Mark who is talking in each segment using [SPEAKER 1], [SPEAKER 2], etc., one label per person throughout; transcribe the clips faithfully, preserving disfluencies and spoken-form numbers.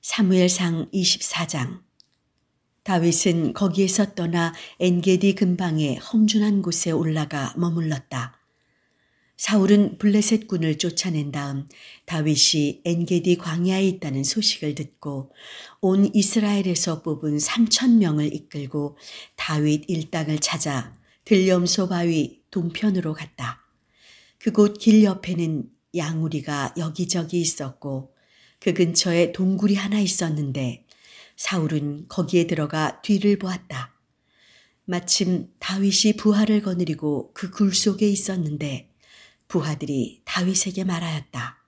[SPEAKER 1] 사무엘상 이십사 장. 다윗은 거기에서 떠나 엔게디 근방의 험준한 곳에 올라가 머물렀다. 사울은 블레셋 군을 쫓아낸 다음 다윗이 엔게디 광야에 있다는 소식을 듣고 온 이스라엘에서 뽑은 삼천 명을 이끌고 다윗 일당을 찾아 들염소 바위 동편으로 갔다. 그곳 길 옆에는 양우리가 여기저기 있었고 그 근처에 동굴이 하나 있었는데 사울은 거기에 들어가 뒤를 보았다. 마침 다윗이 부하를 거느리고 그 굴 속에 있었는데 부하들이 다윗에게 말하였다.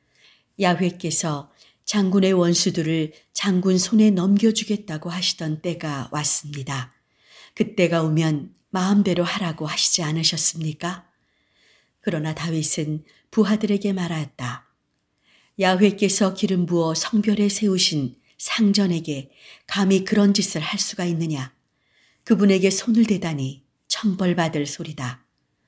[SPEAKER 1] 야훼께서 장군의 원수들을 장군 손에 넘겨주겠다고 하시던 때가 왔습니다. 그때가 오면 마음대로 하라고 하시지 않으셨습니까? 그러나 다윗은 부하들에게 말하였다. 야훼께서 기름 부어 성별에 세우신 상전에게 감히 그런 짓을 할 수가 있느냐? 그분에게 손을 대다니 천벌받을 소리다.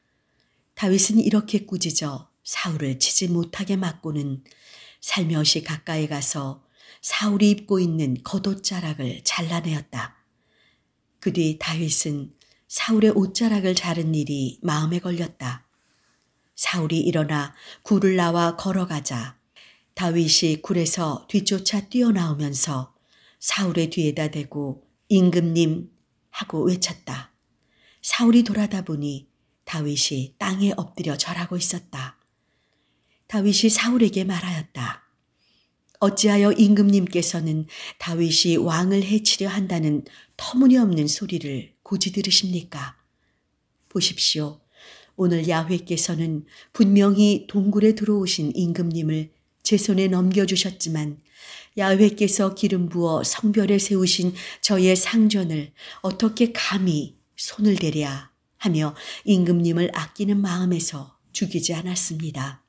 [SPEAKER 1] 다윗은 이렇게 꾸짖어 사울을 치지 못하게 막고는 살며시 가까이 가서 사울이 입고 있는 겉옷자락을 잘라내었다. 그 뒤 다윗은 사울의 옷자락을 자른 일이 마음에 걸렸다. 사울이 일어나 굴을 나와 걸어가자 다윗이 굴에서 뒤쫓아 뛰어나오면서 사울의 뒤에다 대고 임금님 하고 외쳤다. 사울이 돌아다 보니 다윗이 땅에 엎드려 절하고 있었다. 다윗이 사울에게 말하였다. 어찌하여 임금님께서는 다윗이 왕을 해치려 한다는 터무니없는 소리를 고지 들으십니까? 보십시오. 오늘 야훼께서는 분명히 동굴에 들어오신 임금님을 제 손에 넘겨주셨지만 야훼께서 기름 부어 성별에 세우신 저의 상전을 어떻게 감히 손을 대랴 하며 임금님을 아끼는 마음에서 죽이지 않았습니다.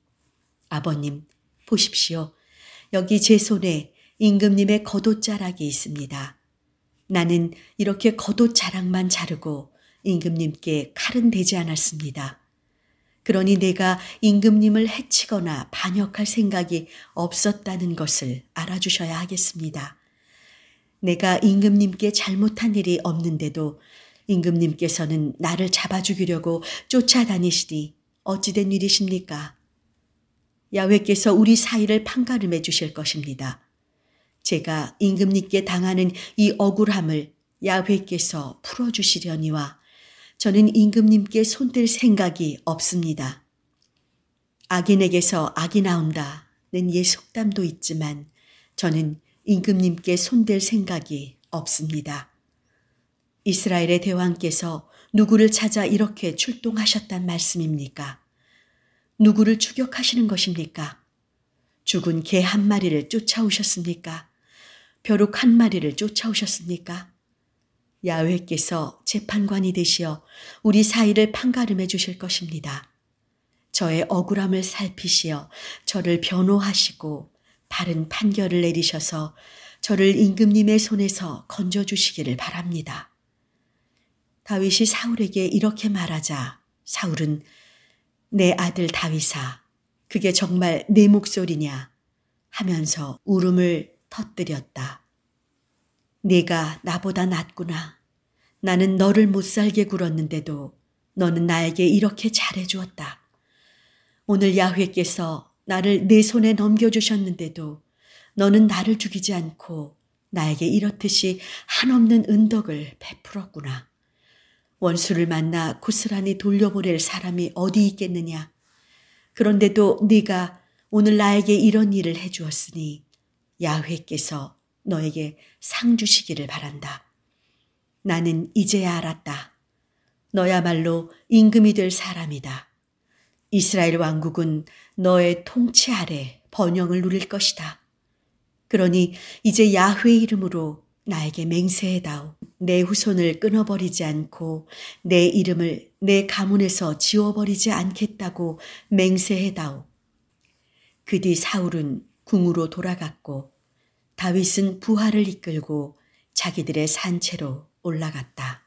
[SPEAKER 1] 아버님, 보십시오. 여기 제 손에 임금님의 겉옷자락이 있습니다. 나는 이렇게 겉옷자락만 자르고 임금님께 칼은 대지 않았습니다. 그러니 내가 임금님을 해치거나 반역할 생각이 없었다는 것을 알아주셔야 하겠습니다. 내가 임금님께 잘못한 일이 없는데도 임금님께서는 나를 잡아 죽이려고 쫓아다니시니 어찌된 일이십니까? 야훼께서 우리 사이를 판가름해 주실 것입니다. 제가 임금님께 당하는 이 억울함을 야훼께서 풀어주시려니와 저는 임금님께 손댈 생각이 없습니다. 악인에게서 악이 나온다는 옛 속담도 있지만 저는 임금님께 손댈 생각이 없습니다. 이스라엘의 대왕께서 누구를 찾아 이렇게 출동하셨단 말씀입니까? 누구를 추격하시는 것입니까? 죽은 개 한 마리를 쫓아오셨습니까? 벼룩 한 마리를 쫓아오셨습니까? 야훼께서 재판관이 되시어 우리 사이를 판가름해 주실 것입니다. 저의 억울함을 살피시어 저를 변호하시고 바른 판결을 내리셔서 저를 임금님의 손에서 건져주시기를 바랍니다. 다윗이 사울에게 이렇게 말하자 사울은 내 아들 다윗아, 그게 정말 내 목소리냐 하면서 울음을 터뜨렸다. 네가 나보다 낫구나. 나는 너를 못살게 굴었는데도 너는 나에게 이렇게 잘해주었다. 오늘 야훼께서 나를 내 손에 넘겨주셨는데도 너는 나를 죽이지 않고 나에게 이렇듯이 한없는 은덕을 베풀었구나. 원수를 만나 고스란히 돌려보낼 사람이 어디 있겠느냐. 그런데도 네가 오늘 나에게 이런 일을 해주었으니 야훼께서 너에게 상 주시기를 바란다. 나는 이제야 알았다. 너야말로 임금이 될 사람이다. 이스라엘 왕국은 너의 통치 아래 번영을 누릴 것이다. 그러니 이제 야훼의 이름으로 나에게 맹세해다오. 내 후손을 끊어버리지 않고 내 이름을 내 가문에서 지워버리지 않겠다고 맹세해다오. 그 뒤 사울은 궁으로 돌아갔고 다윗은 부하를 이끌고 자기들의 산채로 올라갔다.